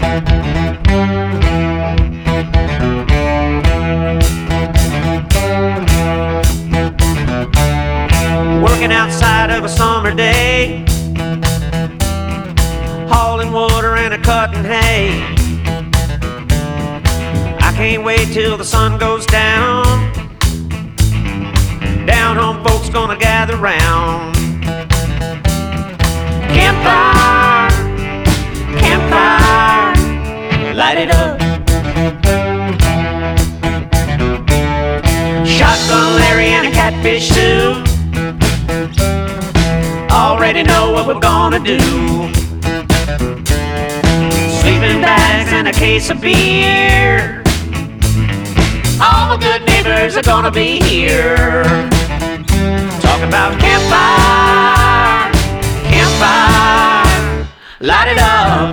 Working outside of a summer day, hauling water and a cutting hay. I can't wait till the sun goes down. Down home folks gonna gather round. Campfire, campfire, light it up. Shotgun Larry and a catfish Sue already know what we're gonna do. Sleeping bags and a case of beer. All the good neighbors are gonna be here. Talk about campfire, campfire, light it up.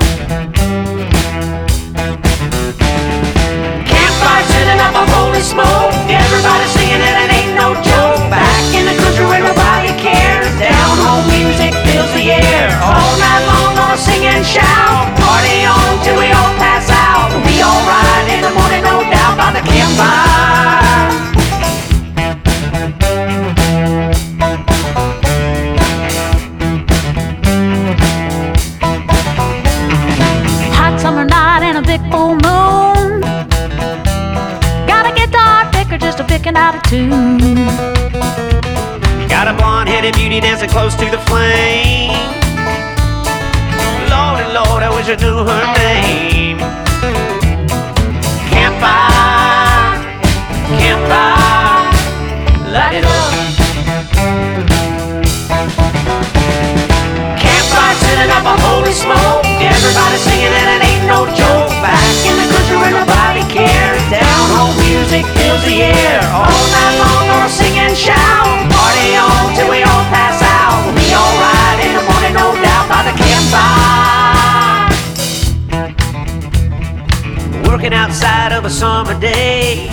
Campfire sending up a holy smoke. Everybody singing and it ain't no joke. Back in the country where nobody cares. Down home music fills the air. All night long gonna sing and shout. Party on till we all pass out. We'll be alright in the morning, no doubt, by the campfire. Hot summer night and a big full moon. Got a guitar picker just a picking out a tune. Got a blonde-headed beauty dancing close to the flame. Lordy, Lord, I wish I knew her name. Campfire, campfire, light it up. Campfire sending up a holy smoke. Everybody singing and it ain't no joke. Back in the country where nobody cares. Down home music fills the air. All night long gonna sing and shout. Party on till we all pass out. We'll be alright in the morning, no doubt, by the campfire. Working outside of a summer day,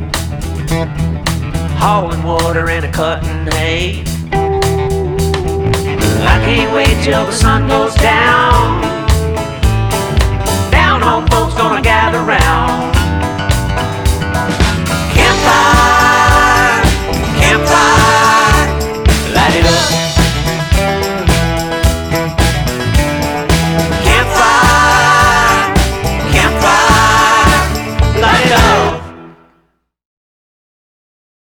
hauling water and a cutting hay. I can't wait till the sun goes down.